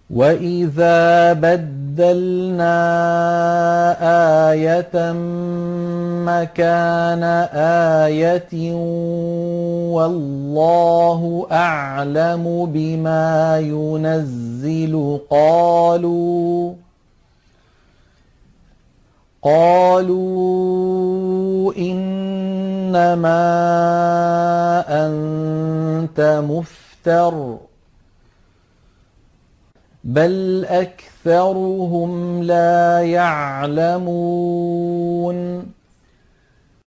وَإِذَا بَدَّلْنَا آيَةً مَّكَانَ آيَةٍ وَاللَّهُ أَعْلَمُ بِمَا يُنَزِّلُ قَالُوا إِنَّمَا أَنتَ مُفْتَرٍ بَلْ أَكْثَرُهُمْ لَا يَعْلَمُونَ